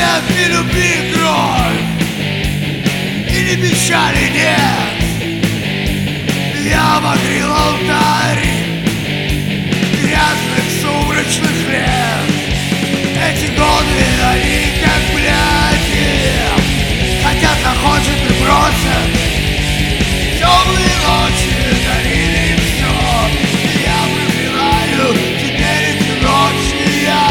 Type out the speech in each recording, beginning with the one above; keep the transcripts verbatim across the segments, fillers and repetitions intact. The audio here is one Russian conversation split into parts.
нет ни любви, кровь, и ни печали нет. Я обогрел алтарь грязных сумрачных лет. Эти годы, они как бляки, хотят, находят и бросят. Темные ночи дарили все. Я проклинаю теперь эти ночи. Я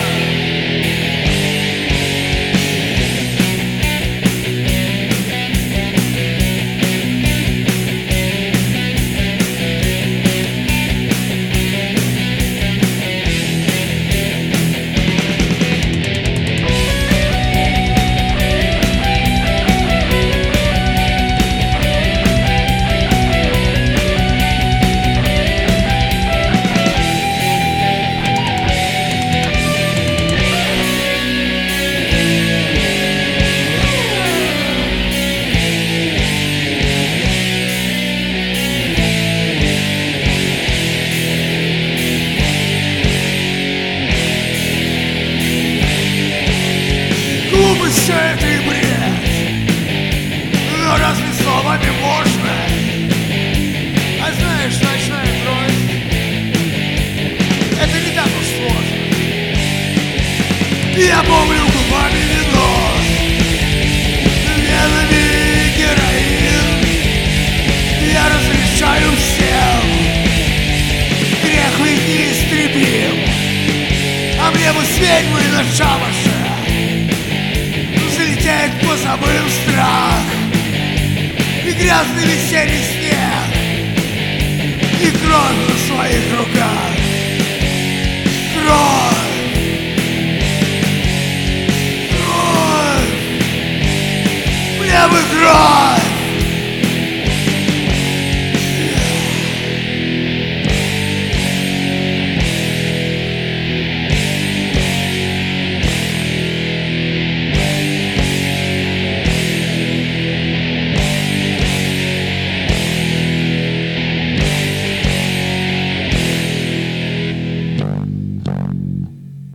все это и бред. Но разве словами можно? А знаешь, ночная кровь — это не так уж сложно. Я помню губами вино, венами героин. Я разрешаю всем, грех ведь неистребим. А мне бы с ведьмой на шабаше залетает позабыл страх и грязный весенний снег, и кровь на своих руках.